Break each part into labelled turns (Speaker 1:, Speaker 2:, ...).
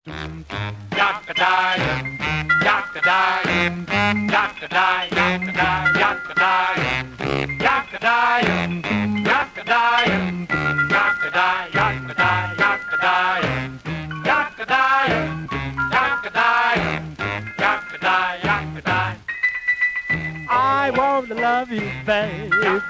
Speaker 1: Yakadai, yakadai, yakadai, yakadai, yakadai, yakadai, yakadai, yakadai, yakadai, yakadai, yakadai, yakadai, yakadai, yakadai.
Speaker 2: I want to love you, baby,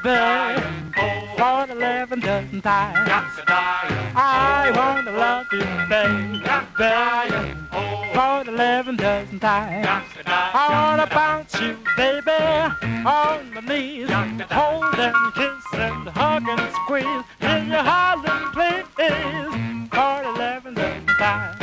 Speaker 2: for 11 dozen times. I want to love you, baby, for 11 dozen times. I want to bounce you, baby, on my knees, hold and kiss and hug and squeeze, till your hollering please, for 11 dozen times.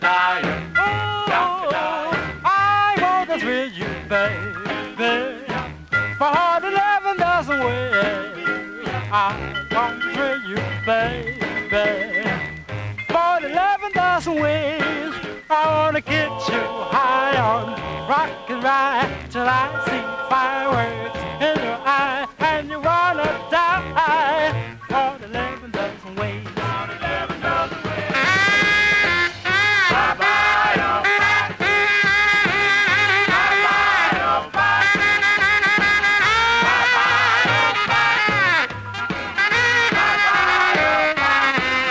Speaker 2: Oh, I want to thrill you, baby, for 11 dozen ways. I want to thrill you, baby, for 11 dozen ways. I want to get you high on rock and ride till I see fireworks in your eye, and you wanna die for 11 dozen ways. For 11 dozen ways. Bye-bye, oh, bye. Bye-bye, oh, bye. Bye-bye, oh, bye. Bye-bye, oh, bye.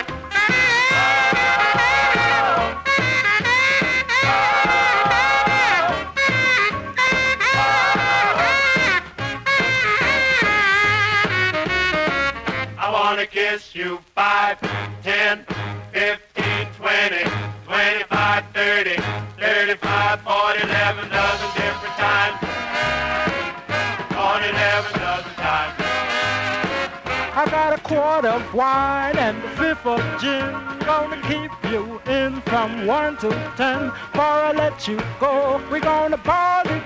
Speaker 2: I wanna kiss you 5, 10, 15, 20, 25, 30, 35, 40, 11 dozen different times. 40, 11 dozen times. I got a quart of wine and a fifth of gin. Gonna keep you in from 1 to 10. Before I let you go, we're gonna party